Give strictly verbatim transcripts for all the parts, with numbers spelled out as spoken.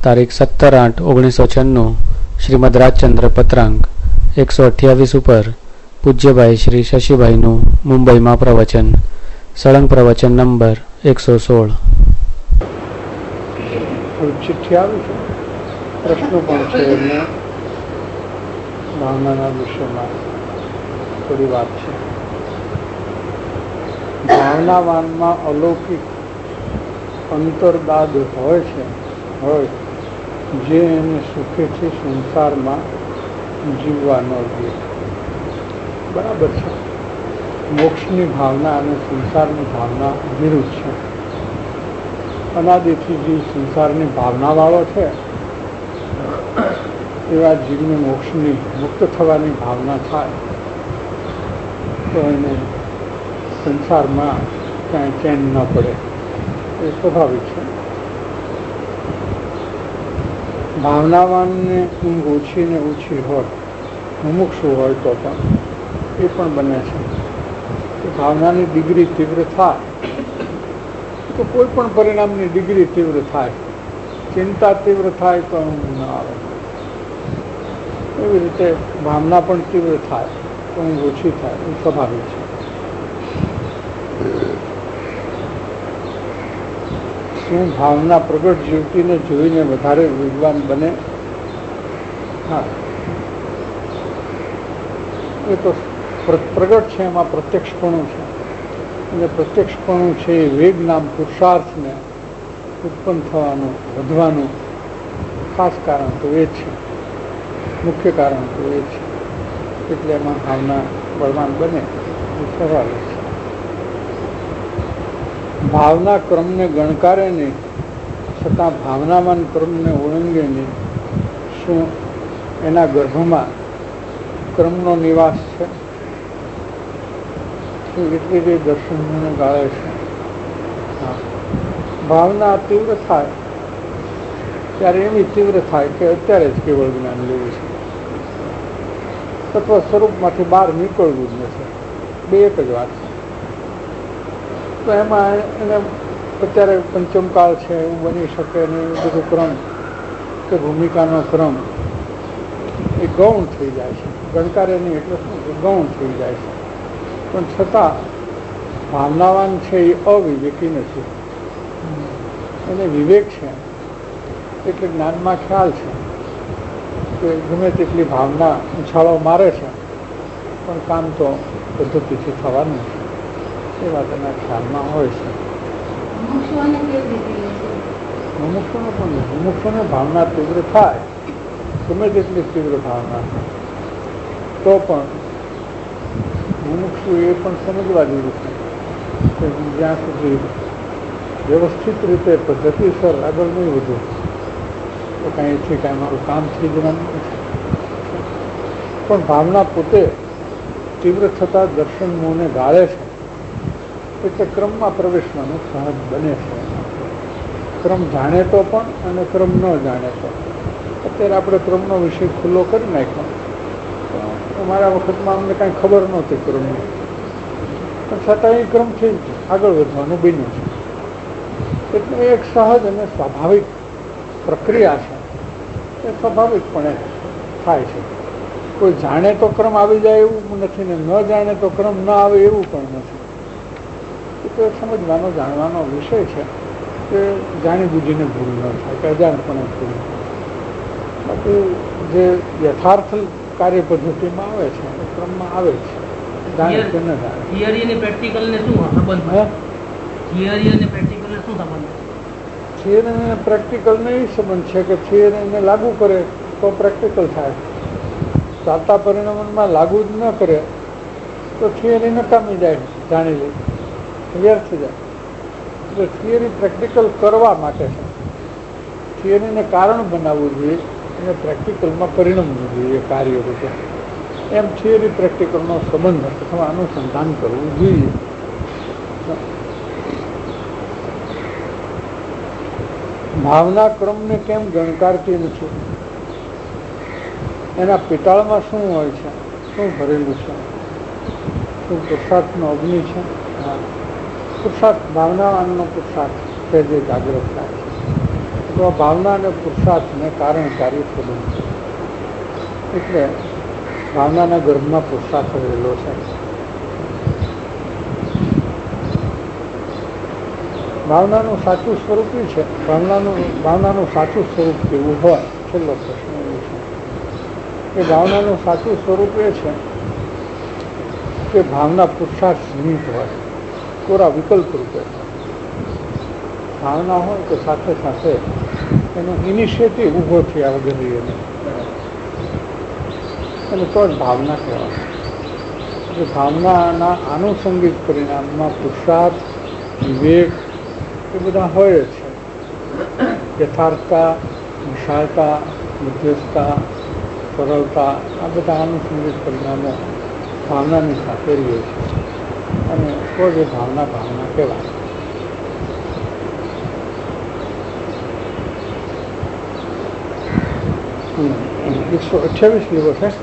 તારીખ સત્તર આઠ ઓગણીસો છન્નું શ્રીમદ રાજચંદ્ર પત્રાંક એકસો અઠ્યાવીસ ઉપર પૂજ્યભાઈ શ્રી શશીભાઈનું મુંબઈમાં પ્રવચન. સળંગ પ્રવચન નંબર એકસો સોળ. ચિઠ્ઠી આવી છે, પ્રશ્નો પણ છે, એમને ભાવનાના વિષયમાં થોડી વાત છે. ભાવનાવાનમાં અલૌકિક અંતરદાદ હોય છે હોય જે એને સુખેથી સંસારમાં જીવવા ન દે. બરાબર છે. મોક્ષની ભાવના અને સંસારની ભાવના વિરુદ્ધ છે. અનાદિથી જે સંસારની ભાવનાવાળો છે એવા જીવને મોક્ષની મુક્ત થવાની ભાવના થાય તો એને સંસારમાં ક્યાંય ચેન ન પડે, એ સ્વાભાવિક છે. ભાવનાવાનને ઊંઘ ઓછી ને ઓછી હોય, મુમુક્ષુ હોય તો પણ એ પણ બને છે કે ભાવનાની ડિગ્રી તીવ્ર થાય તો કોઈ પણ પરિણામની ડિગ્રી તીવ્ર થાય. ચિંતા તીવ્ર થાય તો ઊંઘ ન આવે. એવી રીતે ભાવના પણ તીવ્ર થાય તો ઊંઘ ઓછી થાય, એ સ્વાભાવિક છે. શું ભાવના પ્રગટ જીવતીને જોઈને વધારે વિદ્વાન બને? હા, એ તો પ્રગટ છે, એમાં પ્રત્યક્ષપણું છે. અને પ્રત્યક્ષપણું છે એ વેગ નામ પુરુષાર્થને ઉત્પન્ન થવાનું, વધવાનું ખાસ કારણ તો એ છે, મુખ્ય કારણ તો એ છે. એટલે એમાં ભાવના બળવાન બને એ સ્વાભાવિક છે. ભાવના ક્રમને ગણકારે નહીં છતાં ભાવનાવાન ક્રમને ઓળંગે નહીં. શું એના ગર્ભમાં ક્રમનો નિવાસ છે? શું એટલી જે દર્શનને ગાળે છે? હા, ભાવના તીવ્ર થાય ત્યારે એવી તીવ્ર થાય કે અત્યારે જ કેવળ જ્ઞાન લેવું છે, તત્વ સ્વરૂપમાંથી બહાર નીકળવું જ નથી. બે એક જ વાત છે. તો એમાં એને અત્યારે પંચમકાળ છે એવું બની શકે ને એવું બધું ક્રમ કે ભૂમિકાનો ક્રમ એ ગૌણ થઈ જાય છે. ગણકારે નહીં એટલે શું કે ગૌણ થઈ જાય છે. પણ છતાં ભાવનાવાન છે એ અવિવેકી નથી. એને વિવેક છે એટલે જ્ઞાનમાં ખ્યાલ છે કે ગમે તેટલી ભાવના ઉછાળો મારે છે પણ કામ તો પદ્ધતિથી થવાનું છે. એ વાત એના ખ્યાલમાં હોય છે. મુમુક્ષુને પણ મુમુક્ષુને ભાવના તીવ્ર થાય, ગમે તેટલી તીવ્ર ભાવના તો પણ મુમુક્ષુ એ પણ સમજવા જેવું છે કે જ્યાં સુધી વ્યવસ્થિત રીતે પદ્ધતિસર આગળ નહીં વધુ તો કાંઈ એથી કાંઈ મારું કામ થઈ જવાનું નથી. પણ ભાવના પોતે તીવ્ર થતા દર્શન મોહને ગાળે છે એટલે ક્રમમાં પ્રવેશવાનું સહજ બને છે. ક્રમ જાણે તો પણ અને ક્રમ ન જાણે તો. અત્યારે આપણે ક્રમનો વિષય ખુલ્લો કરી નાખ્યો. અમારા વખતમાં અમને કાંઈ ખબર નહોતી ક્રમની, પણ છતાં એ ક્રમથી આગળ વધવાનું બન્યું છે. એટલે એક સહજ અને સ્વાભાવિક પ્રક્રિયા છે. એ સ્વાભાવિકપણે થાય છે. કોઈ જાણે તો ક્રમ આવી જાય એવું નથી ને ન જાણે તો ક્રમ ન આવે એવું પણ નથી. એ તો સમજવાનો જાણવાનો વિષય છે કે જાણી બુજીને ભૂલ ન થાય કે અજાણપણે ભૂલ. બાકી જે યથાર્થ કાર્ય પદ્ધતિમાં આવે છે એ ક્રમમાં આવે છે, જાણે કે ન જાણે. થિયરી અને પ્રેક્ટિકલને શું સંબંધ છે? થિયરી અને પ્રેક્ટિકલને શું સંબંધ છે? થિયરી અને પ્રેક્ટિકલને એ સંબંધ છે કે થિયરીને લાગુ કરે તો પ્રેક્ટિકલ થાય. ચાલતા પરિણામમાં લાગુ જ ન કરે તો થિયરી નકામી જાય, જાણી લે, વ્યર્થ જાય. એટલે થિયરી પ્રેક્ટિકલ કરવા માટે છે. થિયરીને કારણ બનાવવું જોઈએ અને પ્રેક્ટિકલમાં પરિણમવું જોઈએ કાર્ય રીતે. એમ થિયરી પ્રેક્ટિકલનો સંબંધ અથવા અનુસંધાન કરવું જોઈએ. ભાવના ક્રમને કેમ ગણકારતી નથી? એના પિટાળમાં શું હોય છે? શું ભરેલું છે? શું પુરુષાર્થનો અગ્નિ છે? હા, પુરુષાર્થ ભાવનાવાનનો પુરુષાર્થ તે જે જાગૃત થાય છે તો તો ભાવના અને પુરુષાર્થને કારણકારી સંબંધ છે. એટલે ભાવનાના ગર્ભમાં પુરુષાર્થ રહેલો છે. ભાવનાનું સાચું સ્વરૂપ એ છે, ભાવનાનું ભાવનાનું સાચું સ્વરૂપ કેવું હોય, છેલ્લો પ્રશ્ન એ છે કે ભાવનાનું સાચું સ્વરૂપ એ છે કે ભાવના પુરુષાર્થ નિમિત્ત હોય, કોરા વિકલ્પ રૂપે ભાવના હોય તો સાથે સાથે એનો ઇનિશિયેટિવ ઊભો થયા વગર એને અને તો જ ભાવના કહેવાય. એટલે ભાવનાના આનુષંગિક પરિણામમાં પુરુષાર્થ, વિવેક એ બધા હોય છે. યથાર્થતા, વિશાળતા, મધ્યસ્થતા, સરળતા આ બધા આનુષંગિક પરિણામો ભાવનાની સાથે રહે છે અને તો જ ભાવના ભાવના કહેવાય. એકસો અઠ્યાવીસ લેવો છે.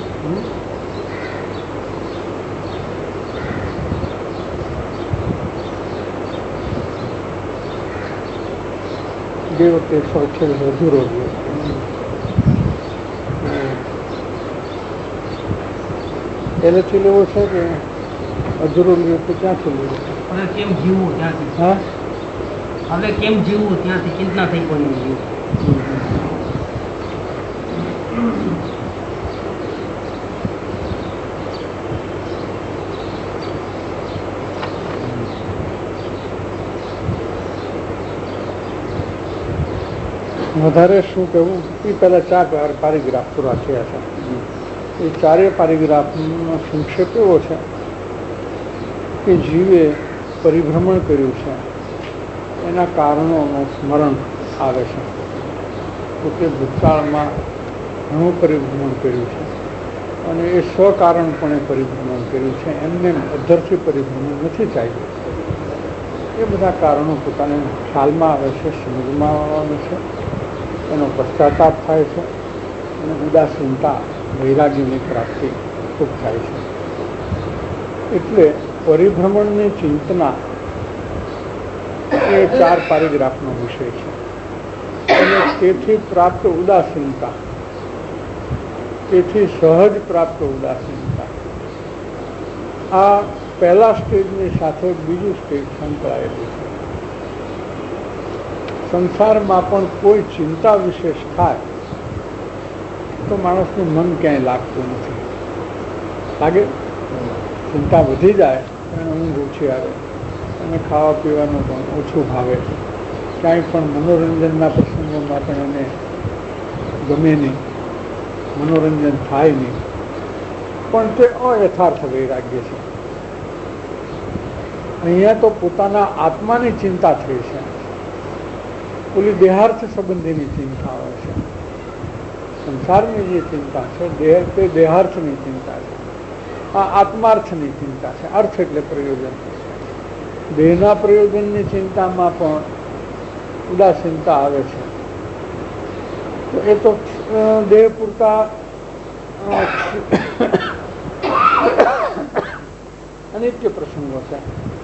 બે વખતે એકસો અઠ્યાવીસ અધૂરો ગયો. પહેલેથી લેવો છે કે અધૂરો લેવો તો ક્યાંથી લેવો છે? હવે કેમ જીવવું ત્યાંથી. હા, હવે કેમ જીવવું ત્યાંથી ચિંતા થઈ પડી જીવ. વધારે શું કહેવું એ પહેલાં ચાર પારેગ્રાફ પૂરા થયા છે. એ ચારેય પારેગ્રાફનો સંક્ષેપ એવો છે કે જીવે પરિભ્રમણ કર્યું છે, એના કારણોનું સ્મરણ આવે છે. તો તે ભૂતકાળમાં ઘણું પરિભ્રમણ કર્યું છે અને એ સ્વકારણપણે પરિભ્રમણ કર્યું છે, એમને અધરથી પરિભ્રમણ નથી ચાલ્યું. એ બધા કારણો પોતાને ખ્યાલમાં આવે છે, સમજમાં આવે છે, એનો પશ્ચાતાપ થાય છે અને ઉદાસીનતા, વૈરાગ્યની પ્રાપ્તિ ખૂબ થાય છે. એટલે પરિભ્રમણની ચિંતના એ ચાર પારેગ્રાફનો વિષય છે અને તેથી પ્રાપ્ત ઉદાસીનતા, તેથી સહજ પ્રાપ્ત ઉદાસીનતા, આ પહેલા સ્ટેજની સાથે બીજું સ્ટેજ સંકળાયેલું છે. સંસારમાં પણ કોઈ ચિંતા વિશેષ થાય તો માણસનું મન ક્યાંય લાગતું નથી. લાગે? ચિંતા વધી જાય એને ઊંઘ ઓછી આવે અને ખાવા પીવાનું પણ ઓછું ભાવે, ક્યાંય પણ મનોરંજનના પ્રસંગોમાં પણ એને ગમે નહીં, મનોરંજન થાય નહીં. પણ તે અયથાર્થ વૈરાગ્ય છે. અહીંયા તો પોતાના આત્માની ચિંતા થઈ છે, ઓલી દેહાર્થ સંબંધીની ચિંતા હોય છે. સંસારની જે ચિંતા છે દેહ તે દેહાર્થની ચિંતા છે, આ આત્માર્થની ચિંતા છે. અર્થ એટલે પ્રયોજન. દેહના પ્રયોજનની ચિંતામાં પણ ઉદાસીનતા આવે છે. તો એ તો દેહ પૂરતા અનિત્ય પ્રસંગો છે.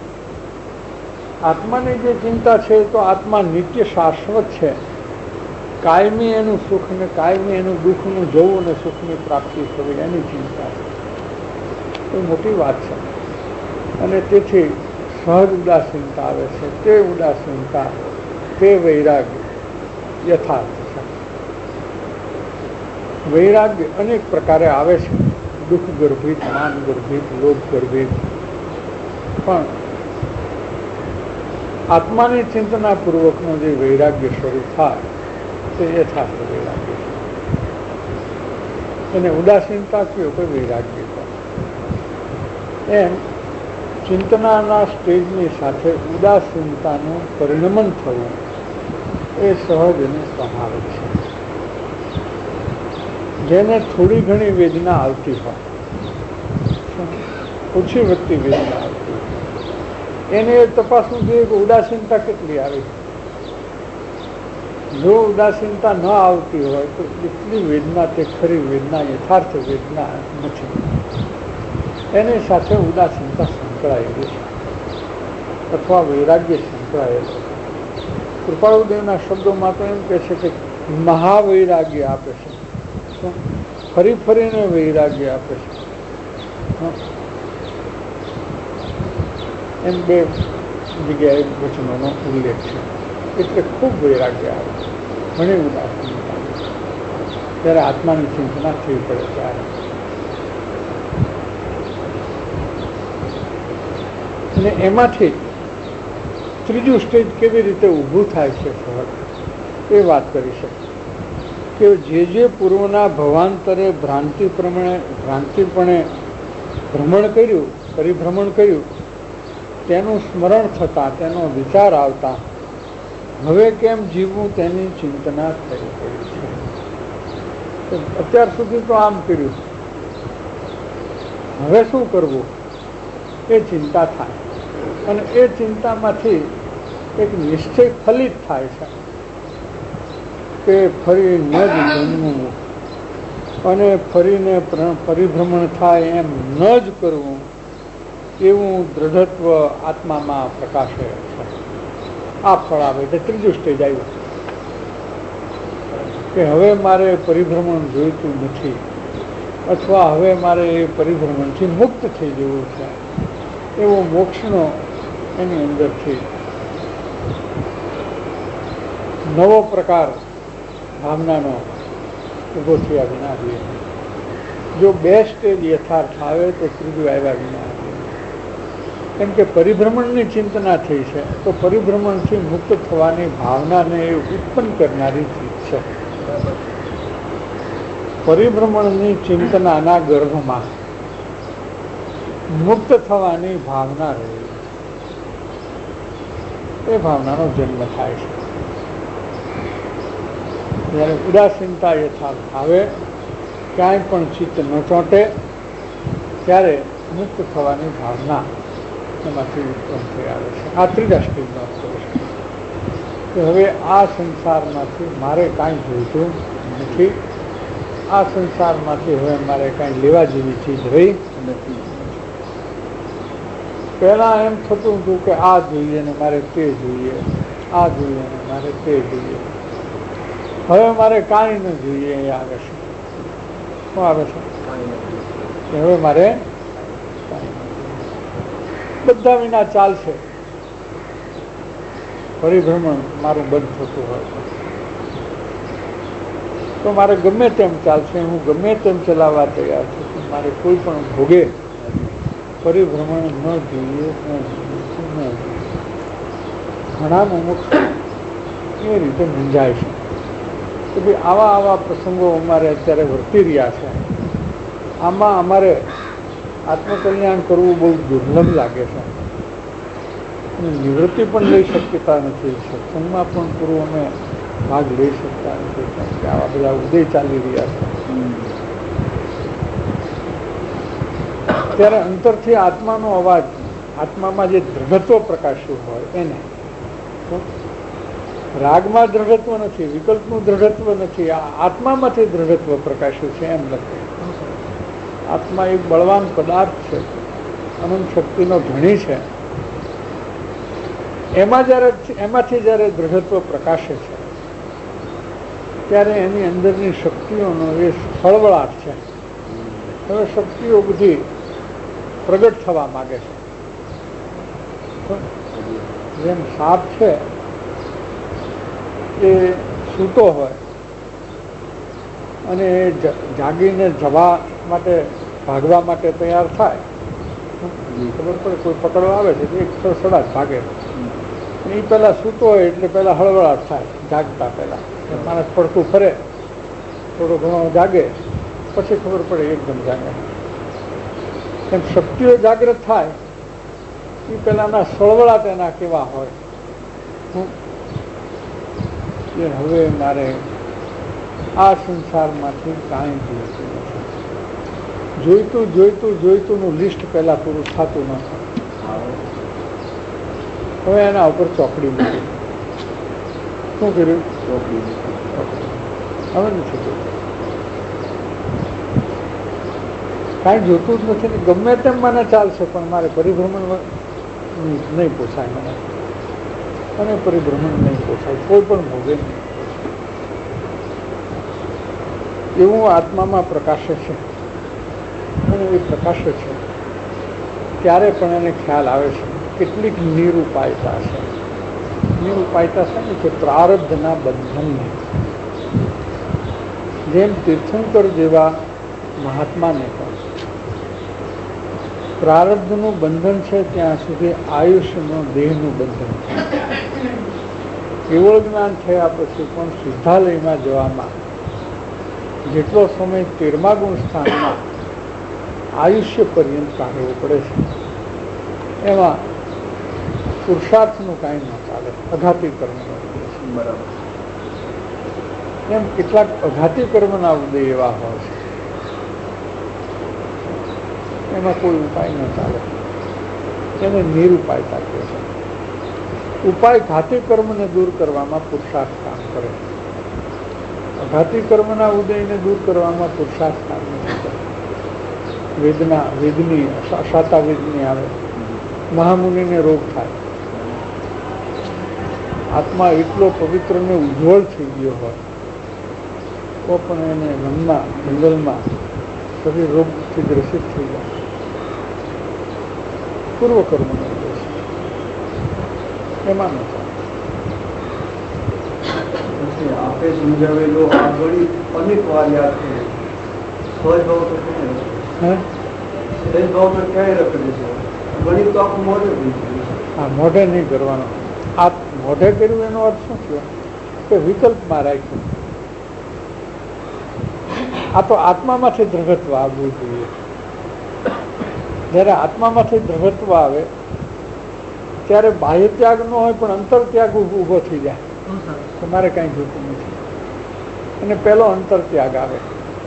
આત્માની જે ચિંતા છે તો આત્મા નિત્ય શાશ્વત છે, કાયમી એનું સુખ ને કાયમી એનું દુઃખનું જવું અને સુખની પ્રાપ્તિ થવી એની ચિંતા છે. એ મોટી વાત છે અને તેથી સહજ ઉદાસીનતા આવે છે. તે ઉદાસીનતા, તે વૈરાગ્ય યથાર્થ છે. વૈરાગ્ય અનેક પ્રકારે આવે છે, દુઃખ ગર્ભિત, માન ગર્ભિત, લોભ ગર્ભિત, પણ આત્માની ચિંતના પૂર્વકનો જે વૈરાગ્ય શરૂ થાય તે યથાર્થ વૈરાગ્ય છે. એને ઉદાસીનતા કયો કે વૈરાગ્ય કહો. એમ ચિંતનાના સ્ટેજની સાથે ઉદાસીનતાનું પરિણમન થવું એ સહજ અને સ્વાભાવિક છે. જેને થોડી ઘણી વેદના આવતી હોય, ઓછી વધતી વેદના આવતી હોય, એને તપાસવું જોઈએ કે ઉદાસીનતા કેટલી આવી. જો ઉદાસીનતા ન આવતી હોય તો એટલી વેદના તે ખરી વેદના, યથાર્થ વેદના નથી. એની સાથે ઉદાસીનતા સંકળાયેલી છે અથવા વૈરાગ્ય સંકળાયેલું છે. કૃપાળુદેવના શબ્દોમાં તો એમ કહે છે કે મહાવૈરાગ્ય આપે છે, ફરી ફરીને વૈરાગ્ય આપે છે. એમ બે જગ્યાએ વચનોનો ઉલ્લેખ છે. એટલે ખૂબ વૈરાગ્ય આવે, ઘણી ઉદાસીનતા, ત્યારે આત્માની ચિંતના થઈ પડે ત્યારે. અને એમાંથી ત્રીજું સ્ટેજ કેવી રીતે ઊભું થાય છે સહજ, એ વાત કરી શકીએ કે જે જે પૂર્વના ભવાંતરે ભ્રાંતિ પ્રમાણે ભ્રાંતિપણે ભ્રમણ કર્યું, પરિભ્રમણ કર્યું, તેનું સ્મરણ થતાં, તેનો વિચાર આવતા હવે કેમ જીવવું તેની ચિંતના થઈ પડી છે. અત્યાર સુધી તો આમ કર્યું, હવે શું કરવું એ ચિંતા થાય. અને એ ચિંતામાંથી એક નિશ્ચય ફલિત થાય છે કે ફરી ન જ જન્મવું અને ફરીને પરિભ્રમણ થાય એમ ન જ કરવું, એવું દ્રઢત્વ આત્મામાં પ્રકાશે છે. આ ફળ આવે એટલે ત્રીજું સ્ટેજ આવ્યું કે હવે મારે પરિભ્રમણ જોઈતું નથી, અથવા હવે મારે એ પરિભ્રમણથી મુક્ત થઈ જવું છે, એવો મોક્ષનો એની અંદરથી નવો પ્રકાર ભાવનાનો ઊભો થયા વિના જોઈએ. જો બે સ્ટેજ યથાર્થ આવે તો ત્રીજું આવ્યા વિના જોઈએ. કેમ કે પરિભ્રમણની ચિંતના થઈ છે તો પરિભ્રમણથી મુક્ત થવાની ભાવનાને એ ઉત્પન્ન કરનારી ચીજ છે. પરિભ્રમણની ચિંતનાના ગર્ભમાં મુક્ત થવાની ભાવના રહી, એ ભાવનાનો જન્મ થાય છે. જ્યારે ઉદાસીનતા યથાર્થ આવે, ક્યાંય પણ ચિત્ત ન ચોંટે, ત્યારે મુક્ત થવાની ભાવના એમાંથી ઉત્પન્ન થઈ આવે છે. આ ત્રીજા સ્ટેજનો અર્થ છે કે હવે આ સંસારમાંથી મારે કાંઈ જોઈતું નથી, આ સંસારમાંથી હવે મારે કાંઈ લેવા જેવી ચીજ રહી નથી. પહેલાં એમ થતું હતું કે આ જોઈએ ને મારે તે જોઈએ, આ જોઈએ ને મારે તે જોઈએ. હવે મારે કાંઈ ન જોઈએ એ આવે છે. શું આવે છે? હવે મારે બધા વિના ચાલશે. પરિભ્રમણ મારું બંધ થતું હોય તો મારે ગમે તેમ ચાલશે, હું ગમે તેમ ચલાવવા તૈયાર છું. મારે કોઈ પણ ભોગે પરિભ્રમણ ન જોઈએ, ન જોઈએ. ઘણા મુમુક્ષ એ રીતે મૂંઝાય છે કે ભાઈ આવા આવા પ્રસંગો અમારે અત્યારે વર્તી રહ્યા છે, આમાં અમારે આત્મકલ્યાણ કરવું બહુ દુર્લભ લાગે છે. નિવૃત્તિ પણ લઈ શકતા નથી, સત્સંગમાં પણ પૂરું અમે ભાગ લઈ શકતા નથી, કારણ કે આવા બધા ઉદય ચાલી રહ્યા છે. ત્યારે અંતરથી આત્માનો અવાજ, આત્મામાં જે દ્રઢત્વ પ્રકાશ્યું હોય એને, રાગમાં દ્રઢત્વ નથી, વિકલ્પનું દ્રઢત્વ નથી, આ આત્મામાંથી દ્રઢત્વ પ્રકાશ્યું છે એમ લખે. આત્મા એક બળવાન પદાર્થ છે, અનંત શક્તિનો ધણી છે. એમાં જ્યારે એમાંથી જ્યારે દ્રઢત્વ પ્રકાશે છે ત્યારે એની અંદરની શક્તિઓનો એ ખળબળાટ છે. હવે શક્તિઓ બધી પ્રગટ થવા માગે છે. જેમ સાપ છે એ સૂતો હોય અને જાગીને જવા માટે, ભાગવા માટે તૈયાર થાય, ખબર પડે કોઈ પકડવા આવે છે તો એક સડસડા જ ભાગે. એ પહેલાં સૂતો હોય એટલે પહેલાં હળવળાટ થાય, જાગતા પહેલાં માણસ પડતું ફરે, થોડો ઘણો જાગે, પછી ખબર પડે એકદમ જાગે. એમ શક્તિઓ જાગૃત થાય એ પહેલાંના સળવળાટ એના કેવા હોય કે હવે મારે આ સંસારમાંથી કાંઈ જોઈતું નથી. જોઈતું જોઈતું જોઈતુંનું લિસ્ટ પહેલાં પૂરું થતું ન થાય. હવે એના ઉપર ચોકડી મૂકી. શું કર્યું? ચોકડી હવે નથી જોતું, કાંઈ જોતું જ નથી ને ગમે તેમ મને ચાલશે પણ મારે પરિભ્રમણ નહીં પોસાય મને. અને પરિભ્રમણ નહીં પોસાય, કોઈ પણ ભોગે નહીં. એવું આત્મામાં પ્રકાશે છે અને એ પ્રકાશે છે ત્યારે પણ એને ખ્યાલ આવે છે કેટલીક નિરૂપાયતા છે. નિરૂપાયતા છે ને કે પ્રારબ્ધના બંધનને, જેમ તીર્થંકર જેવા મહાત્માને પણ પ્રારબ્ધનું બંધન છે ત્યાં સુધી આયુષ્યનું દેહનું બંધન છે. કેવળ જ્ઞાન થયા પછી પણ શુદ્ધાલયમાં જવામાં જેટલો સમય તેરમા ગુણ સ્થાનમાં આયુષ્ય પર્યંત કાઢવો પડે છે, એમાં પુરુષાર્થનું કાંઈ ન ચાલે, અઘાતી કર્મનો ઉદય છે. બરાબર. એમ કેટલાક અઘાતી કર્મના ઉદય એવા હોય છે, એમાં કોઈ ઉપાય ન ચાલે, એને નિરુપાયતા કહે છે. ઉપાય ઘાતી કર્મને દૂર કરવામાં પુરુષાર્થ કામ કરે, અઘાતી કર્મના ઉદયને દૂર કરવામાં પુરુષાર્થ કામ નથી કરે. વેદના વેદની શાતા વેદની આવે, મહામુનિને રોગ થાય, આત્મા એટલો પવિત્ર ને ઉજ્જવળ થઈ ગયો હોય તો પણ એને મનમાં જંગલમાં શરીર રોગથી ગ્રસિત થઈ જાય. પૂર્વકર્મનો ઉદ્દેશ એમાં નથી. આપે સમજાવેલો આ ઘડી અનેક વાર યાદ કરે, સહજ ભાવ તો હે સહજ ભાવ તો ક્યાંય રખડે છે, ઘણી તો આખું મોઢે થઈ ગયું. હા, મોઢે નહીં કરવાનો. આ મોઢે કર્યું એનો અર્થ શું થયો કે વિકલ્પમાં રાખ્યું. આ તો આત્મામાંથી દ્રઢત્વ આવવું જોઈએ. જ્યારે આત્મામાંથી દ્રઢત્વ આવે ત્યારે બાહ્ય ત્યાગ ન હોય પણ અંતર ત્યાગ ઊભો થઈ જાય. તમારે કાંઈ જોતું નથી અને પેલો અંતર ત્યાગ આવે.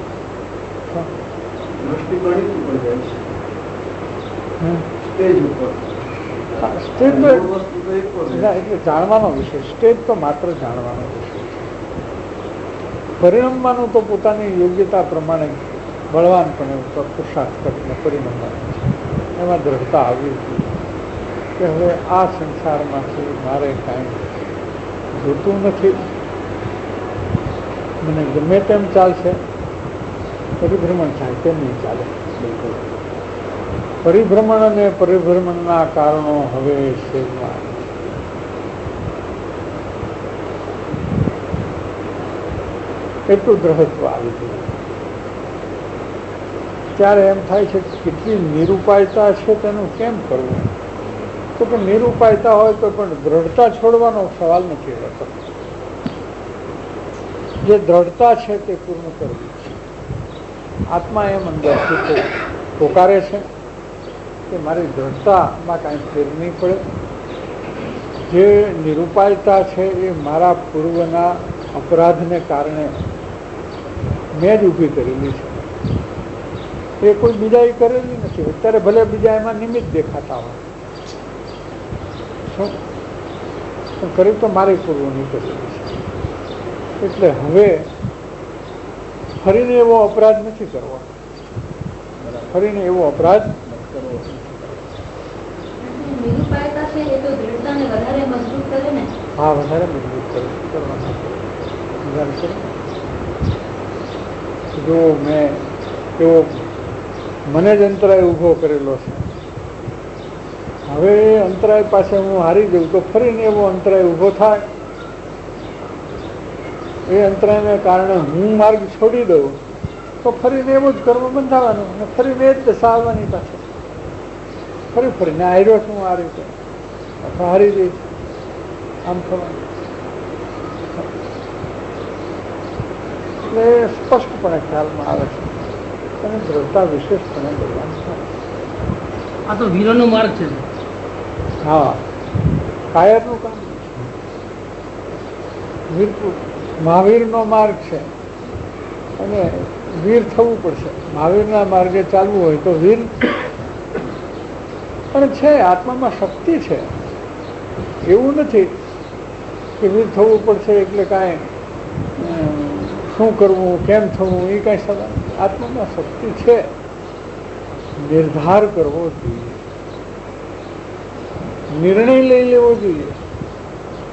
દ્રષ્ટિ ગણિત ઉપર જાય છે, સ્ટેજ ઉપર. સ્ટેજ તો એટલે જાણવાનો વિષય, સ્ટેજ તો માત્ર જાણવાનો વિષય છે. પરિણમવાનું તો પોતાની યોગ્યતા પ્રમાણે બળવાનપણે પુરુષાર્થ કરીને પરિણમવાનું છે. એમાં દ્રઢતા આવી હતી કે હવે આ સંસારમાંથી મારે કાંઈ જોતું નથી, મને ગમે તેમ ચાલશે, પરિભ્રમણ થાય તેમ નહીં ચાલે. બિલકુલ પરિભ્રમણ અને પરિભ્રમણના કારણો હવે શેરમાં એટલું દ્રઢત્વ આવી ગયું ત્યારે એમ થાય છે કે કેટલી નિરૂપાયતા છે તેનું કેમ કરવું. તો કે નિરૂપાયતા હોય તો પણ દ્રઢતા છોડવાનો સવાલ નથી રહેતો. જે દ્રઢતા છે તે પૂર્ણ કરવી છે. આત્મા એમ અંદરથી પોકારે છે કે મારી દ્રઢતામાં કાંઈ ફેર નહીં પડે. જે નિરૂપાયતા છે એ મારા પૂર્વના અપરાધને કારણે મેં જ ઊભી કરેલી છે, એ કોઈ બીજાએ કરેલી નથી. અત્યારે ભલે બીજા એમાં નિમિત્ત દેખાતા હોય, શું પણ કરી તો મારી પૂર્વની કરેલી છે. એટલે હવે ફરીને એવો અપરાધ નથી કરવો, ફરીને એવો અપરાધ કરવો. હા, વધારે મજબૂત કરે કરવાના. જો મેં એવો મને જ અંતરાય ઊભો કરેલો છે, હવે એ અંતરાય પાસે હું હારી જઉં તો ફરીને એવો અંતરાય ઊભો થાય, એ અંતરાયને કારણે હું માર્ગ છોડી દઉં તો ફરીને એવું જ કર્મ બંધાવાનું અને ફરીને એ જ દશા આવવાની પાસે. ફરી ફરીને આયરો છું આ રીતે અથવા હારી જઈશ, આમ થવાનું. એટલે સ્પષ્ટપણે ખ્યાલમાં આવે છે અને દ્રઢતા વિશેષપણે બળવાન થાય. આ તો વીરોનો માર્ગ છે. હા, કાયરનું કામ વીર મહાવીરનો માર્ગ છે અને વીર થવું પડશે. મહાવીરના માર્ગે ચાલવું હોય તો વીર પણ છે, આત્મામાં શક્તિ છે. એવું નથી કે વીર થવું પડશે એટલે કાંઈ શું કરવું કેમ થવું એ કાંઈ સવાલ. આત્મામાં શક્તિ છે, નિર્ધાર કરવો જોઈએ, નિર્ણય લઈ લેવો જોઈએ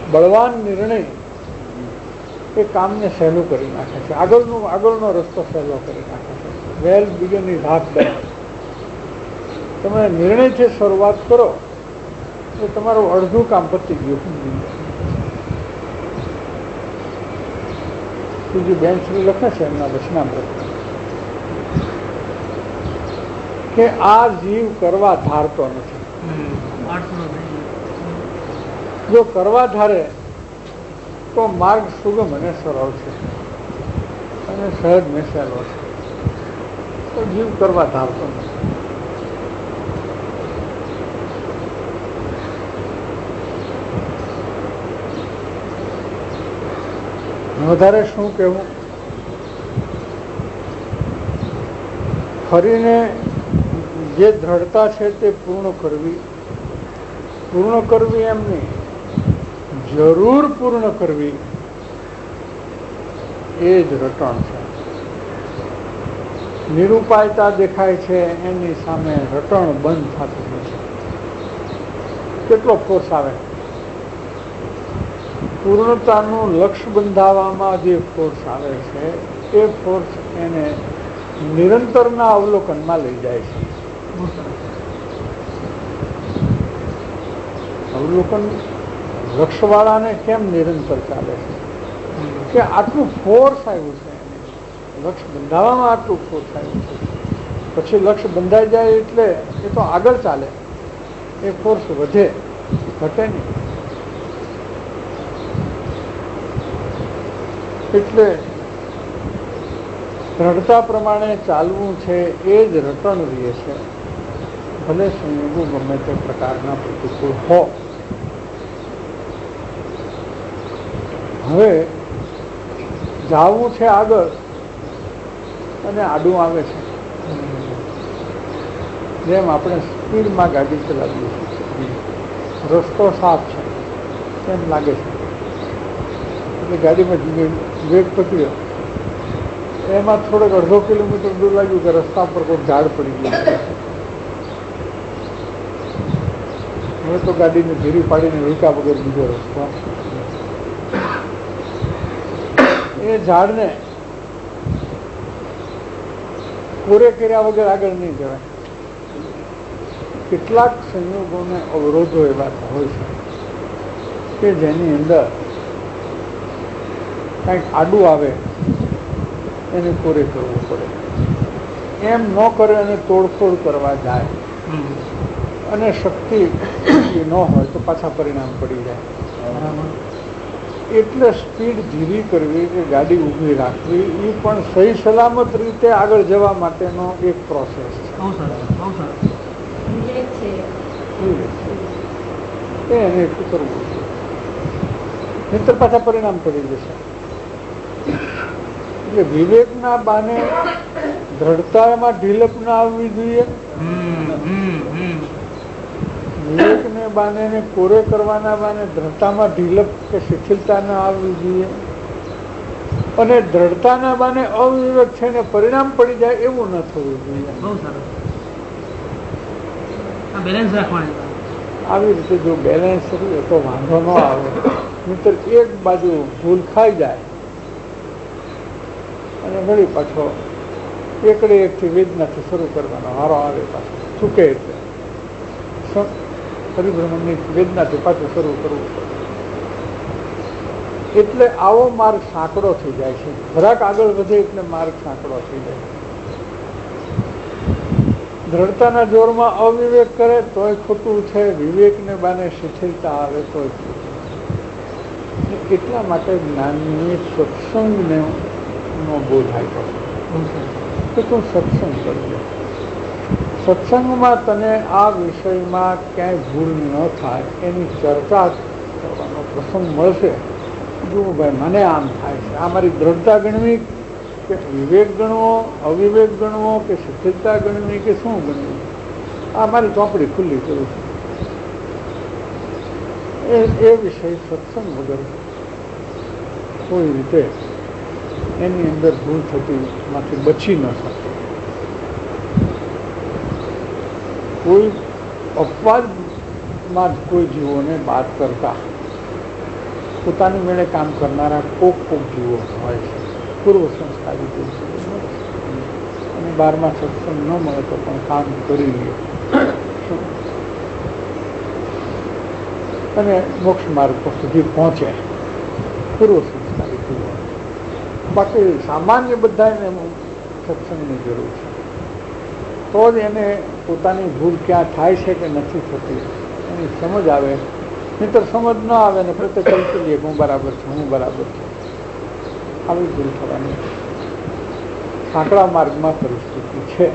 બળવાન નિર્ણય એ કામને સહેલું કરી નાખે છે, આગળનું આગળનો રસ્તો સહેલો કરી નાખે છે. Well begun is half done. તમે નિર્ણયથી શરૂઆત કરો એ તમારું અડધું કામ પતી ગયું. બીજું બેન શ્રી લખે છે એમના વચનામૃત કે આ જીવ કરવા ધારતો નથી. જો કરવા ધારે તો માર્ગ સુગમ અને સરળ છે અને સહજ ને સહેલો છે. તો જીવ કરવા ધારતો નથી. વધારે શું કહેવું? ફરીને જે દ્રઢતા છે તે પૂર્ણ કરવી. પૂર્ણ કરવી એમ નહીં, જરૂર પૂર્ણ કરવી એ જ રટણ છે. નિરૂપાયતા દેખાય છે એની સામે રટણ બંધ થતું નથી. કેટલો ફોર્સ આવે! પૂર્ણતાનું લક્ષ્ય બંધાવવામાં જે ફોર્સ આવે છે એ ફોર્સ એને નિરંતરના અવલોકનમાં લઈ જાય છે. અવલોકન લક્ષ્યવાળાને કેમ નિરંતર ચાલે છે કે આટલું ફોર્સ આવ્યું છે, લક્ષ્ય બંધાવવામાં આટલું ફોર્સ આવ્યું છે. પછી લક્ષ્ય બંધાઈ જાય એટલે એ તો આગળ ચાલે, એ ફોર્સ વધે, ઘટે નહીં. એટલે દ્રઢતા પ્રમાણે ચાલવું છે એ જ રટણ રહે છે, ભલે સંયોગો ગમે તે પ્રકારના પ્રતિકૂળ હો. હવે જાવું છે આગળ અને આડું આવે છે, જેમ આપણે સ્પીડમાં ગાડી ચલાવીએ છીએ, રસ્તો સાફ છે એમ લાગે છે એટલે ગાડીમાં વેગ પકડ્યો, એમાં થોડોક અડધો કિલોમીટર દૂર લાગ્યું કે રસ્તા પર કોઈ ઝાડ પડી ગયું. હવે તો ગાડીને ધીરી પાડીને રોક્યા વગર બીજો રસ્તો. એ ઝાડને કોરે કર્યા વગર આગળ નહીં જવાય. કેટલાક સંયોગોને અવરોધો એવા હોય છે કે જેની અંદર કંઈક આડું આવે એને કોરે કરવું પડે. એમ ન કરે અને તોડફોડ કરવા જાય અને શક્તિ ન હોય તો પાછા પરિણામ પડી જાય. એટલે સ્પીડ ધીરી કરવી કે ગાડી ઊભી રાખવી એ પણ સહી સલામત રીતે આગળ જવા માટેનો એક પ્રોસેસ છે. એને એટલું કરવું છે, નહીંતર પાછા પરિણામ પડી જશે. એટલે વિવેકના બાને દ્રઢતામાં ઢીલપ ના આવવી જોઈએ, વિવેકને બાને ને કોરે કરવાના બાને દ્રઢતામાં ઢીલપ કે શિથિલતા ના આવવી જોઈએ, અને દ્રઢતાના બાને અવિવેક છે ને પરિણામ પડી જાય એવું ન થવું જોઈએ. આવી રીતે જો બેલેન્સ કરીએ તો વાંધો ન આવે. નહીંતર એક બાજુ ભૂલ ખાઈ જાય અને વળી પાછો એકડે એકથી વેદનાથી શરૂ કરવાનો હારો આવે, પાછો ચૂકે એટલે પરિભ્રમણની વેદનાથી પાછું શરૂ કરવું પડે. એટલે આવો માર્ગ સાંકડો થઈ જાય છે. જરાક આગળ વધે એટલે માર્ગ સાંકડો થઈ જાય છે. દ્રઢતાના જોરમાં અવિવેક કરે તોય ખોટું છે, વિવેકને બાને શિથિલતા આવે તોય ખોટું. એટલા માટે જ્ઞાનની સત્સંગને નો બોધ આપ્યો કે તું સત્સંગ કરજે. સત્સંગમાં તને આ વિષયમાં ક્યાંય ભૂલ ન થાય એની ચર્ચા કરવાનો પ્રસંગ મળશે. જો ભાઈ મને આમ થાય છે, આ મારી દ્રઢતા ગણવી કે વિવેક ગણવો, અવિવેક ગણવો કે શિથિલતા ગણવી કે શું ગણવું, આ મારી ચોપડી ખુલ્લી કરું છું. એ એ વિષય સત્સંગ વગર કોઈ રીતે એની અંદર ભૂલ થતી માંથી બચી ન શકે. કોઈ અપવાદમાં કોઈ જીવોને બાદ કરતા પોતાની મેળે કામ કરનારા કોક કોક જીવો હોય છે, પૂર્વ સંસ્કારી જીવો, અને બારમાં સત્સંગ ન મળે તો પણ કામ કરી લે અને મોક્ષ માર્ગ સુધી પહોંચે, પૂર્વ સંસ્કારી જીવો. બાકી સામાન્ય બધાને સત્સંગની જરૂર છે, તો જ એને પોતાની ભૂલ ક્યાં થાય છે કે નથી થતી એની સમજ આવે. નહીંતર સમજ ન આવે ને પ્રત્યે કલ્પી લઈએ હું બરાબર છું, હું બરાબર છું, આવી ભૂલ થવાની સાંકડા માર્ગમાં પરિસ્થિતિ છે.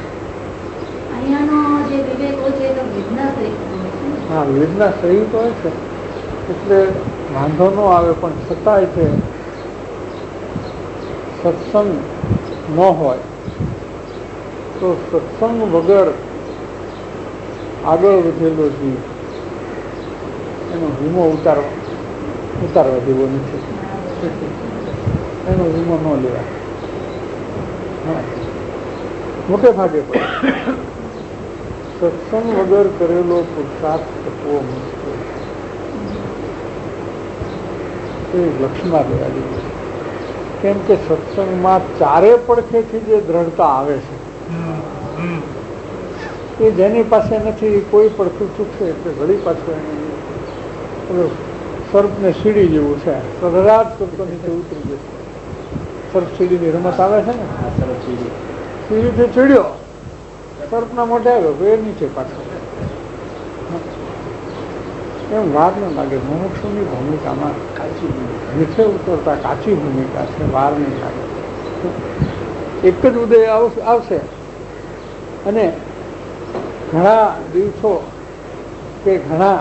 હા, વિવેકના સહિત હોય છે એટલે વાંધો ન આવે, પણ છતાંય છે સત્સંગ ન હોય તો સત્સંગ વગર આગળ વધેલો જીવ એનો વીમો ઉતારવા ઉતારવા જેવો નથી, એનો વીમો ન લેવાય. મોટે ભાગે પડે સત્સંગ વગર કરેલો પુરુષાર્થ થવો મુશ્કેલ એ લક્ષમાં લેવા જેવું છે. કેમ કે સત્સંગમાં ચારે પડખેથી જે દ્રઢતા આવે છે એ જેની પાસે નથી, કોઈ પડખું ચૂકશે એટલે ઘડી પાછું એને સર્પને સીડી જેવું છે, સધરાજ સર્પ નીચે ઉતરી જશે. સર્પ સીડીની રમત આવે છે ને, સીડીથી ચીડ્યો, સર્પના મોઢે આવ્યો તો એ નીચે પાછો. એમ વાર ન લાગે. મુમુક્ષુની ભૂમિકામાં નીચે ઉતરતા કાચી ભૂમિકા છે, વાર નહીં લાગે. એક જ ઉદય આવશે અને ઘણા દિવસો કે ઘણા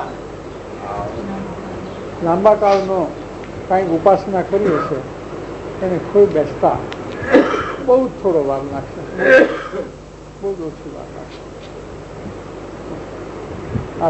લાંબા કાળનો કાંઈક ઉપાસના કરી હશે એને કોઈ બેસતા બહુ જ થોડો વાર લાગશે, બહુ જ ઓછી વાર લાગશે. આ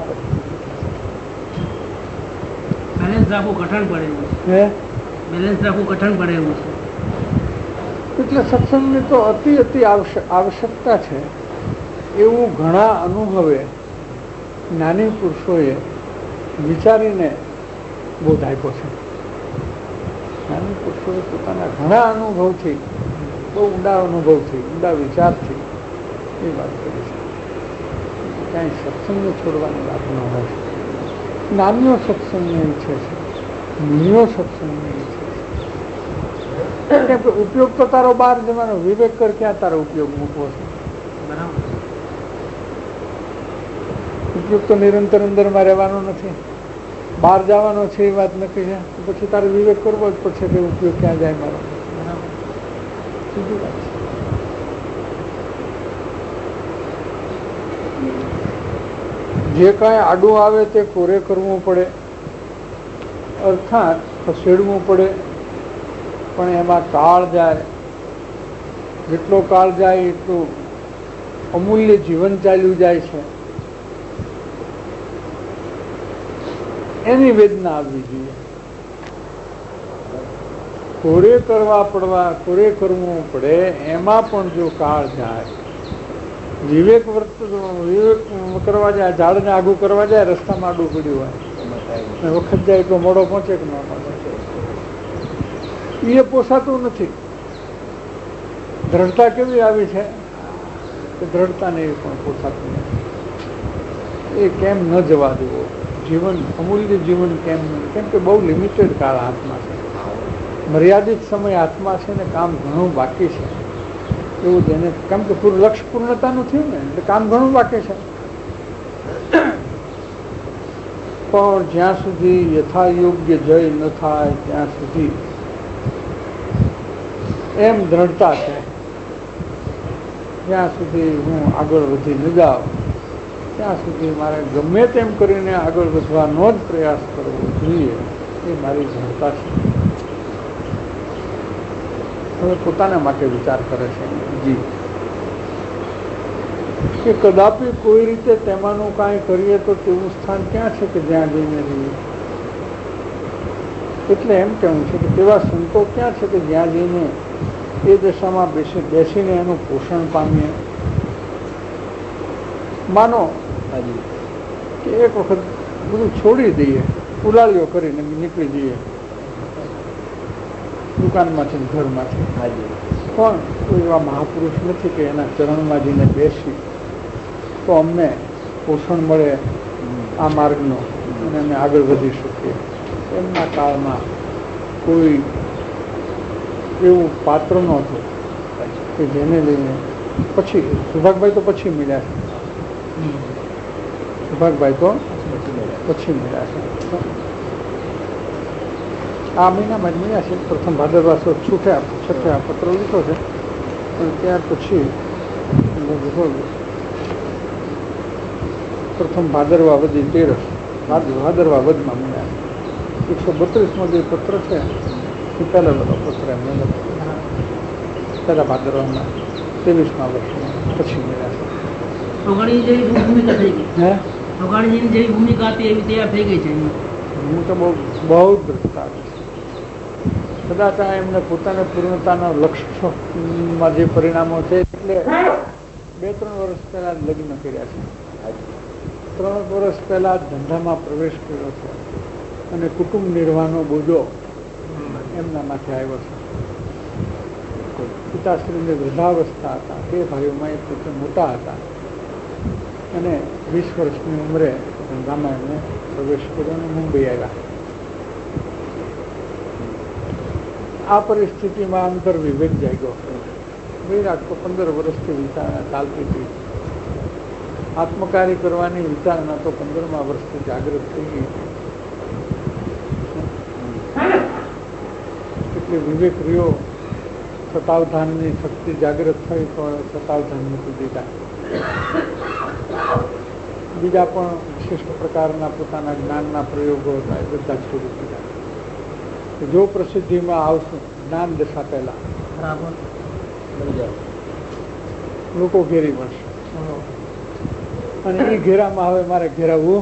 બેલેન્સ રાખવું કઠણ પડે એવું છે. બેલેન્સ રાખવું કઠણ પડે એવું છે. એટલે સત્સંગની તો અતિ અતિ આવશ્યકતા છે એવું ઘણા અનુભવે જ્ઞાની પુરુષોએ વિચારીને બોધ આપ્યો છે. જ્ઞાની પુરુષોએ પોતાના ઘણા અનુભવથી, બહુ ઊંડા અનુભવથી, ઊંડા વિચારથી એ વાત કરી છે. ક્યાંય સત્સંગને છોડવાની વાત ન હોય. જ્ઞાનીઓ સત્સંગને ઈચ્છે છે, મુનિઓ સત્સંગને ઈચ્છે છે. કેમ કે ઉપયોગ તો તારો બહાર જવાનો, વિવેક કર ક્યાં તારો ઉપયોગ મૂકવો છે. ઉપયોગ તો નિરંતર અંદરમાં રહેવાનો નથી, બહાર જવાનો છે એ વાત નક્કી છે. પછી તારે વિવેક કરવો જ પડશે કે ઉપયોગ ક્યાં જાય મારો. સીધી વાત છે. જે કાંઈ આડું આવે તે કોરે કરવું પડે, અર્થાત ખસેડવું પડે, પણ એમાં કાળ જાય. જેટલો કાળ જાય એટલું અમૂલ્ય જીવન ચાલ્યું જાય છે. એની વેદના આવવી જોઈએ. કોરે કરવા પડવા, કોરે કરવું પડે, એમાં પણ જો કાળ જાય, વિવેક વર્ત વિવેક કરવા જાય, ઝાડને આઘું કરવા જાય, રસ્તામાં આડું પડ્યું હોય, વખત જાય એટલો મોડો પહોંચે કે ન પહોંચે, એ પોસાતું નથી. દ્રઢતા કેવી આવી છે કે દ્રઢતાને એ પણ પોસાતું નથી. એ કેમ ન જવા દેવો? જીવન, અમૂલ્ય જીવન કેમ ન? કેમ કે બહુ લિમિટેડ કાળ હાથમાં છે, મર્યાદિત સમય હાથમાં છે ને કામ ઘણું બાકી છે. એવું જેને કેમ કે પૂરું લક્ષ્ય પૂર્ણતાનું થયું ને એટલે કામ ઘણું બાકી છે. પણ જ્યાં સુધી યથા યોગ્ય જય ન થાય ત્યાં સુધી એમ દ્રઢતા છે, જ્યાં સુધી હું આગળ વધી ન જાઉં ત્યાં સુધી મારે ગમે તેમ કરીને આગળ વધવાનો જ પ્રયાસ કરવો જોઈએ, એ મારી દ્રઢતા છે. હવે પોતાના માટે વિચાર કરે છે જીવ કે કદાપી કોઈ રીતે તેમાંનું કાંઈ કરીએ તો તેવું સ્થાન ક્યાં છે કે જ્યાં જઈને રહીએ. એટલે એમ કહેવું છે કે તેવા સંતો ક્યાં છે કે જ્યાં જઈને એ દશામાં બેસી બેસીને એનું પોષણ પામીએ. માનો કે એક વખત બધું છોડી દઈએ, ઉલાળીઓ કરીને નીકળી જઈએ, દુકાનમાંથી ને ઘરમાંથી. પણ કોઈ એવા મહાપુરુષ નથી કે એના ચરણમાં જઈને બેસી તો અમને પોષણ મળે આ માર્ગનો અને અમે આગળ વધી શકીએ. એમના કાળમાં કોઈ એવું પાત્ર નહોતું કે જેને લઈને પછી સુભાગભાઈ તો પછી મળ્યા છે. સુભાગભાઈ તો પછી મળ્યા છે. આ મહિનામાં જ મળ્યા છે. પ્રથમ ભાદરવા સુદ છૂટ્યા છઠ્ઠા પત્ર લીધો છે, પણ ત્યાર પછી લગભગ પ્રથમ ભાદરવા વધી તેરસ ભાદરવા વધમાં મળ્યા છે. એકસો બત્રીસમાં જે પત્ર છે એ પહેલા બધો પત્ર એમને લખ્યો પહેલા ભાદરવામાં ત્રેવીસમાં વર્ષમાં પછી મળ્યા છે. સોગાણીજી જેવી ભૂમિકા થઈ ગઈ. હે સોગાણીજીની જેવી ભૂમિકા હતી એવી તૈયાર થઈ ગઈ છે. હું તો બહુ બહુ જ દ્રષ્ટા છે. કદાચ આ એમને પોતાને પૂર્ણતાના લક્ષ્યમાં જે પરિણામો છે એટલે બે ત્રણ વર્ષ પહેલા લગ્ન કર્યા છે. ત્રણ વર્ષ પહેલા ધંધામાં પ્રવેશ કર્યો છે અને કુટુંબ નિર્વાહનો બોજો એમના માથે આવ્યો છે. પિતાશ્રીની વૃદ્ધાવસ્થા હતા. તે ભાઈઓમાં એ પોતે મોટા હતા અને વીસ વર્ષની ઉંમરે ધંધામાં એમને પ્રવેશ કર્યો અને મુંબઈ આવ્યા. આ પરિસ્થિતિમાં અંતર વિવેક જાગ્યો. વિરાટ તો પંદર વર્ષથી વિચારણા ચાલતી હતી. આત્મકાર્ય કરવાની વિચારણા તો પંદરમા વર્ષથી જાગૃત થઈ ગઈ. એટલે વિવેક રહ્યો. સતાવધાનની શક્તિ જાગૃત થઈ તો સતાવધાન મૂકી દીધા. બીજા પણ વિશિષ્ટ પ્રકારના પોતાના જ્ઞાનના પ્રયોગો હતા એ બધા છોડી દીધા. જો પ્રસિદ્ધિમાં આવશું જ્ઞાન દશા પહેલા લોકો ઘેરી મળશે અને એ ઘેરામાં હવે મારે ઘેરાવવું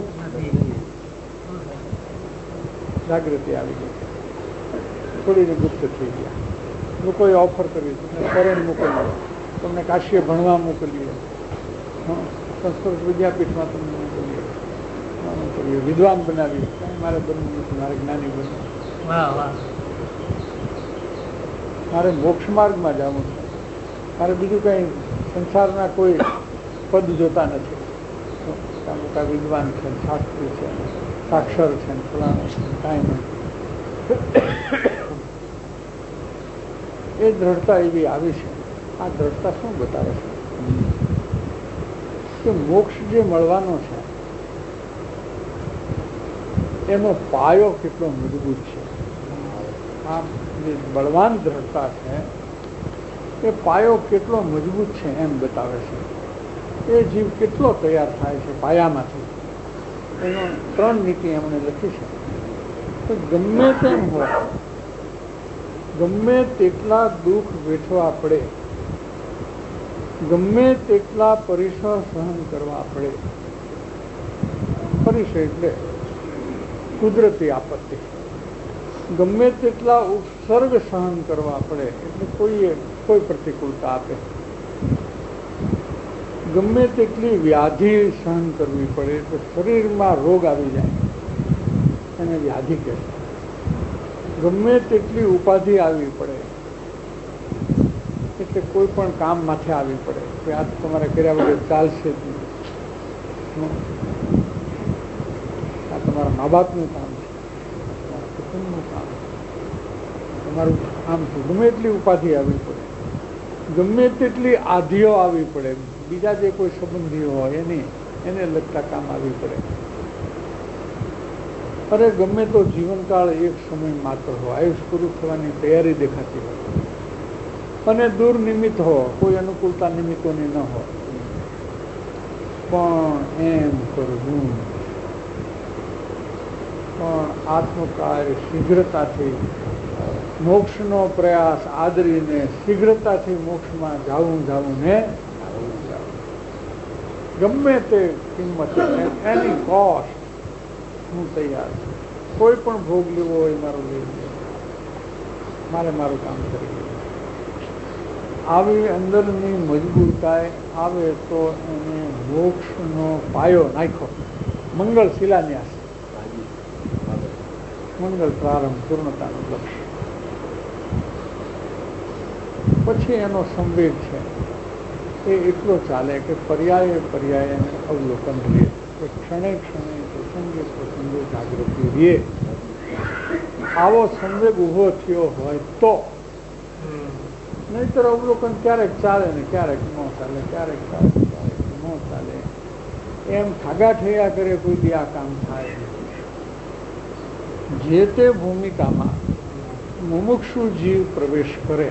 જાગૃતિ આવી ગઈ. થોડી ગુપ્ત થઈ ગયા. લોકોએ ઓફર કરી તમને ફોરેન મોકલીએ, તમને કાશીએ ભણવા મોકલીએ, સંસ્કૃત વિદ્યાપીઠમાં તમને મોકલીએ, મોકલીએ વિદ્વાન બનાવીએ. કાંઈ મારે બનવું નથી, મારે જ્ઞાની બનવું, મારે મોક્ષ માર્ગમાં જવું છે. મારે બીજું કંઈ સંસારના કોઈ પદ જોતા નથી. મોટા વિદ્વાન છે, શાસ્ત્રી છે, સાક્ષર છે, ફલાણું છે, કાંઈ નહીં. એ દ્રઢતા એવી આવી છે. આ દ્રઢતા શું બતાવે છે કે મોક્ષ જે મળવાનો છે એનો પાયો કેટલો મજબૂત છે. આ જે બળવાન દ્રઢતા છે એ પાયો કેટલો મજબૂત છે એમ બતાવે છે. એ જીવ કેટલો તૈયાર થાય છે પાયામાંથી. એનો ત્રણ નીતિ એમણે લખી છે કે ગમે તેમ હોય, ગમે તેટલા દુઃખ વેઠવા પડે, ગમે તેટલા પરિસર સહન કરવા પડે. પરિસર એટલે કુદરતી આપત્તિ. ગમે તેટલા ઉપસર્ગ સહન કરવા પડે એટલે કોઈએ કોઈ પ્રતિકૂળતા આપે. ગમે તેટલી વ્યાધિ સહન કરવી પડે એટલે શરીરમાં રોગ આવી જાય એને વ્યાધિ કહે. ગમે તેટલી ઉપાધિ આવી પડે એટલે કોઈ પણ કામ માથે આવી પડે કે આ તમારે કર્યા વગર ચાલશે જ નહીં. આ તમારા મા બાપનું કામ છે, તમારા કુટુંબનું કામ છે, તમારું કામ છે. ગમે એટલી ઉપાધિ આવી પડે, ગમે તેટલી આધિઓ આવી પડે, બીજા જે કોઈ સંબંધીઓ હોય એની એને લગતા કામ આવી પડે. અરે ગમે તો જીવનકાળ એક સમય માત્ર હોય, આયુષ પૂરું થવાની તૈયારી દેખાતી હોય અને દૂર નિમિત્ત હો, કોઈ અનુકૂળતા નિમિત્તોની ન હોય, પણ એમ કરવું પણ આત્મકાર્ય શીઘ્રતાથી મોક્ષનો પ્રયાસ આદરીને શીઘ્રતાથી મોક્ષમાં જાવું જાવું ને ગમે તે કિંમત એની કોસ્ટ હું તૈયાર છું. કોઈ પણ ભોગ લેવો હોય મારો લઈ લે, મારે મારું કામ કરી લેવું. આવી અંદરની મજબૂતાઈ આવે તો એને મોક્ષનો પાયો નાખ્યો. મંગળ શિલાન્યાસ, મંગળ પ્રારંભ, પૂર્ણતાનું લક્ષ્ય. પછી એનો સંવેગ છે એ એટલો ચાલે કે પર્યાય પર્યાય એને અવલોકન રહે, કે ક્ષણે ક્ષણે પ્રસંગે પ્રસંગે જાગૃતિ રહે. આવો સંવેગ ઊભો થયો હોય તો, નહીતર અવલોકન ક્યારેક ચાલે ને ક્યારેક ન ચાલે, ક્યારેક ચાલે ક્યારેક ન ચાલે, એમ ઠાગા ઠૈયા કરે કોઈ બી આ કામ થાય. જે તે ભૂમિકામાં મુમુક્ષુ જીવ પ્રવેશ કરે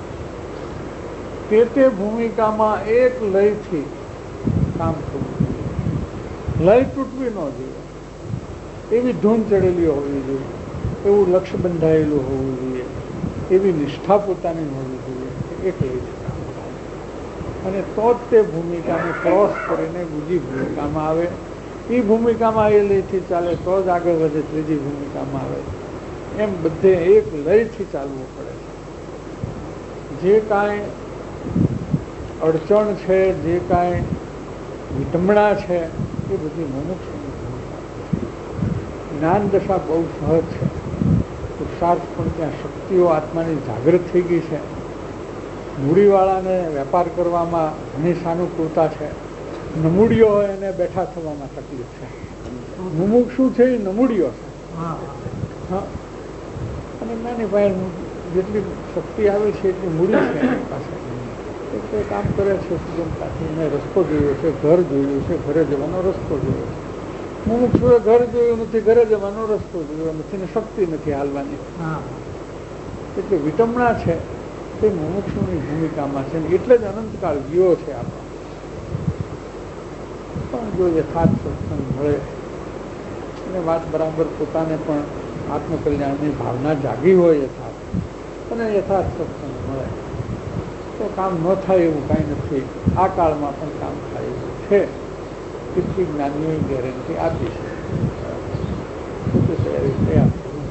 તે તે ભૂમિકામાં એક લયથી કામ થવું જોઈએ. લય તૂટવી ન જોઈએ, એવી ધૂન ચડેલી હોવી જોઈએ, એવું લક્ષ્ય બંધાયેલું હોવું જોઈએ, એવી નિષ્ઠા પોતાની હોવી જોઈએ કે એક લયથી કામ થાય. અને તો જ તે ભૂમિકાને ક્રોસ કરીને બીજી ભૂમિકામાં આવે. એ ભૂમિકામાં એ લયથી ચાલે તો જ આગળ વધે, ત્રીજી ભૂમિકામાં આવે. એમ બધે એક લયથી ચાલવું પડે છે. જે કાંઈ અડચણ છે, જે કાંઈ વિટમણા છે, એ બધી મુમુક્ષુની ભૂમિકા. જ્ઞાન દશા બહુ સહજ છે, પુરુષાર્થ પણ ત્યાં શક્તિઓ આત્માની જાગૃત થઈ ગઈ છે. મૂડીવાળાને વેપાર કરવામાં ઘણી સાનુકૂળતા છે, નમૂડીઓ હોય એને બેઠા થવામાં તકલીફ છે. મુમુક્ષુ છે એ નમૂડીઓ છે. હા, અને નાની પાસે જેટલી શક્તિ આવે છે એટલી મૂડી છે એની પાસે, એટલે કામ કરે છે સુગમતાથી. એને રસ્તો જોયો છે, ઘર જોયું છે, ઘરે જવાનો રસ્તો જોયો છે. મુમુક્ષુએ ઘર જોયું નથી, ઘરે જવાનો રસ્તો જોયો નથી ને શક્તિ નથી હાલવાની. એટલે વિટમણા છે તે મુમુક્ષુની ભૂમિકામાં છે, એટલે જ અનંતકાળ ગયો છે આપણો. પણ જો યથાર્થ સત્સંગ મળે અને વાત બરાબર પોતાને પણ આત્મકલ્યાણની ભાવના જાગી હોય યથાર્થ, અને યથાર્થ સત્સંગ મળે તો કામ ન થાય એવું કાંઈ નથી. આ કાળમાં પણ કામ થાય એવું છે, કેટલી જ્ઞાનની ગેરંટી આપી છે. તૈયારી તૈયાર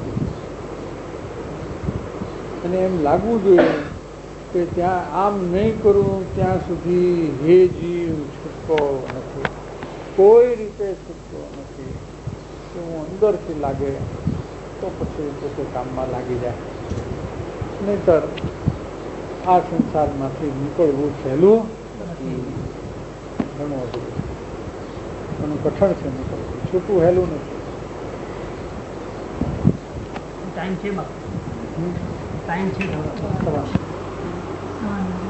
અને એમ લાગવું જોઈએ કે ત્યાં આમ નહીં કરું ત્યાં સુધી હે જીવ છૂટકો નથી, કોઈ રીતે છૂટકો નથી. એવું અંદરથી લાગે તો પછી પોતે કામમાં લાગી જાય. નહીતર આ સંસારમાંથી નીકળવું સહેલું ઘણું અઘરું છે, ઘણું કઠણ છે નીકળવું, છૂટવું સહેલું નથી. ટાઈમ છે બાપુ, ટાઈમ છે.